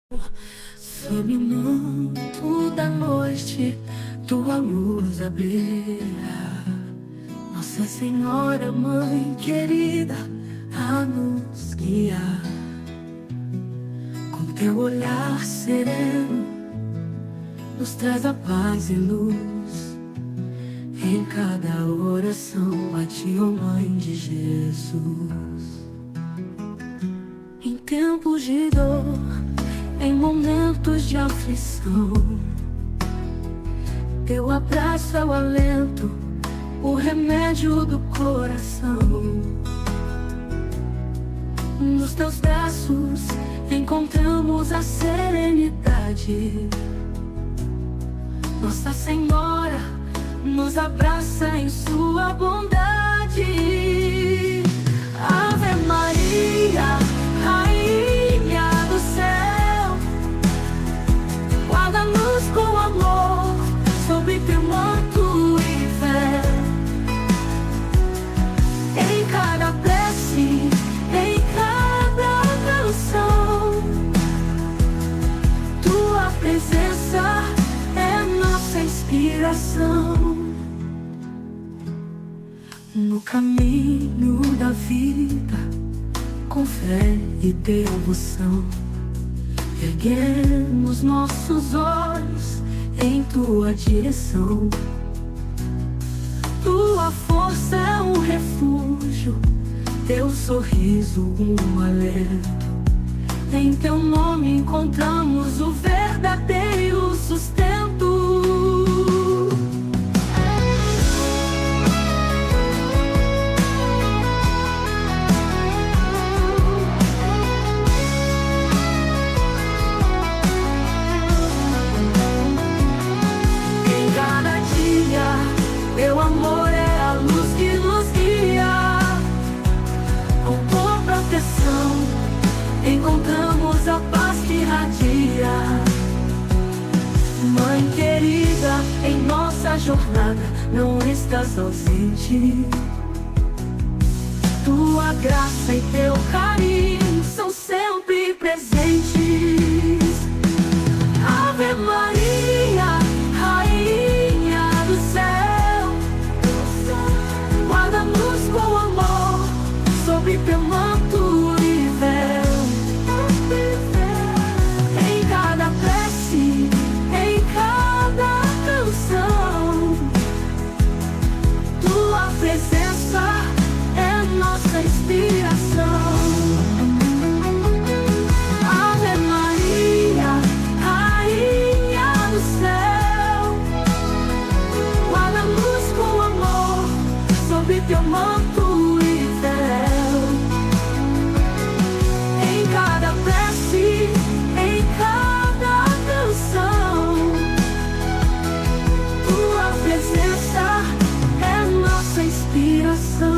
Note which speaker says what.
Speaker 1: Sob o manto da noite, tua luz a brilhar. Nossa Senhora, Mãe querida, a nos guiar. Com teu olhar sereno, nos traz a paz e luz. Em cada oração a ti, ó Mãe de Jesus. Em tempos de dor, em momentos de aflição, teu abraço é o alento, o remédio do coração. Nos teus braços encontramos a serenidade. Nossa Senhora nos abraça em sua bondade. Ave Maria, Rainha do céu, guarda-nos com amor sob teu manto e véu. Em cada prece, em cada canção, tua presença é nossa inspiração. No caminho da vida, com fé e devoção, erguemos nossos olhos em tua direção. Tua força é um refúgio, teu sorriso um alento. Em teu nome encontramos o verdadeiro sustento. Teu amor é a luz que nos guia. Com tua proteção encontramos a paz que irradia. Mãe querida, em nossa jornada não estás ausente. Tua graça e teu carinho são sempre presentes. Ave Maria, Rainha do céu, guarda-nos com amor sob teu manto e véu. Em cada prece, em cada canção, tua presença é nossa inspiração. Ave Maria, Rainha do céu, guarda-nos com amor sob teu manto e véu. Em cada prece, em cada canção, tua presença é nossa inspiração.